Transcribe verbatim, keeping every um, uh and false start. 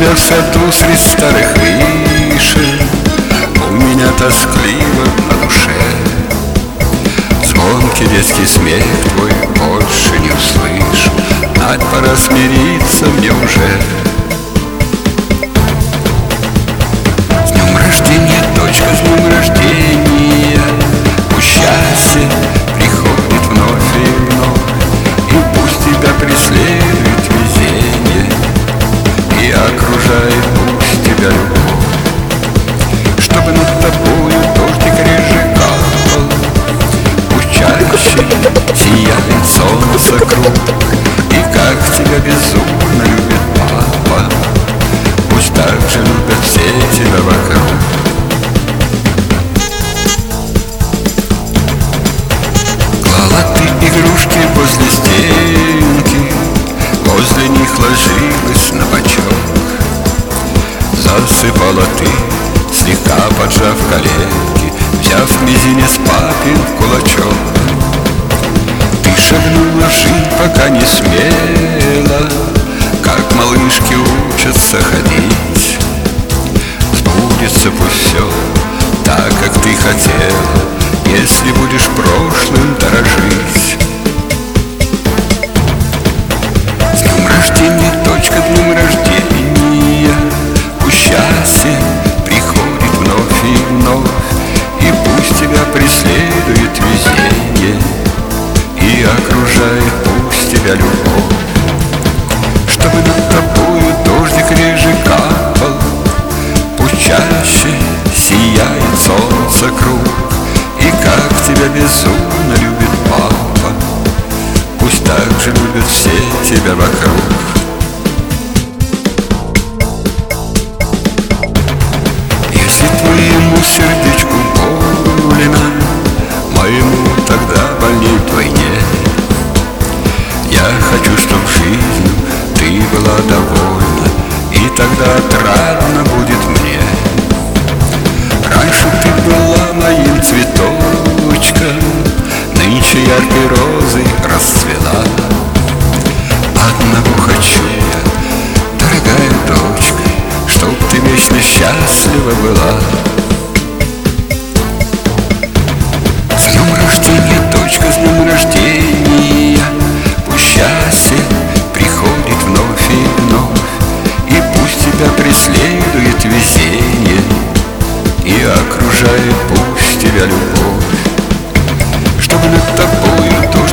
тебя в саду средь старых вишен, у меня тоскливо на душе. Звонкий детский смех твой больше не услышу, Надь, пора смириться мне уже. С днем рождения, дочка, с днем рождения, пусть счастье приходит вновь и вновь, и пусть тебя преследует везение, и окружает пусть тебя любовь. Чтобы над тобою дождик реже капал, пусть чаще сияет солнце круг, и как тебя безумно любит папа, пусть так же любят все тебя вокруг. Клала ты игрушки возле стенки, возле них ложилась на бочок. Засыпала ты, слегка поджав коленки, взяв мизинец папин в кулачок. Ты шагнула в жизнь, пока не смела, как малышки учатся ходить. Сбудется пусть все так, как ты хотела, если будешь прошлым дорожить. С днем рождения, дочка, с днем рождения, пусть счастье приходит вновь и вновь, и пусть тебя преследует везение, и окружает пусть тебя любовь. Чтобы над тобою дождик реже капал, пусть чаще сияет солнце круг, и как тебя безумно любит папа, пусть так же любят все тебя вокруг. Если твоему сердечку больно, моему тогда больней вдвойне. Я хочу, чтоб жизнью ты была довольна, и тогда отрадно будет мне. Раньше ты была моим цветочком, нынче яркой розой расцвела. Одного хочу я, дорогая дочка, чтоб ты вечно счастлива была. С днем рождения, дочка, с днем рождения, пусть счастье приходит вновь и вновь, и пусть тебя преследует везение, и окружает пусть тебя любовь. Чтобы над тобою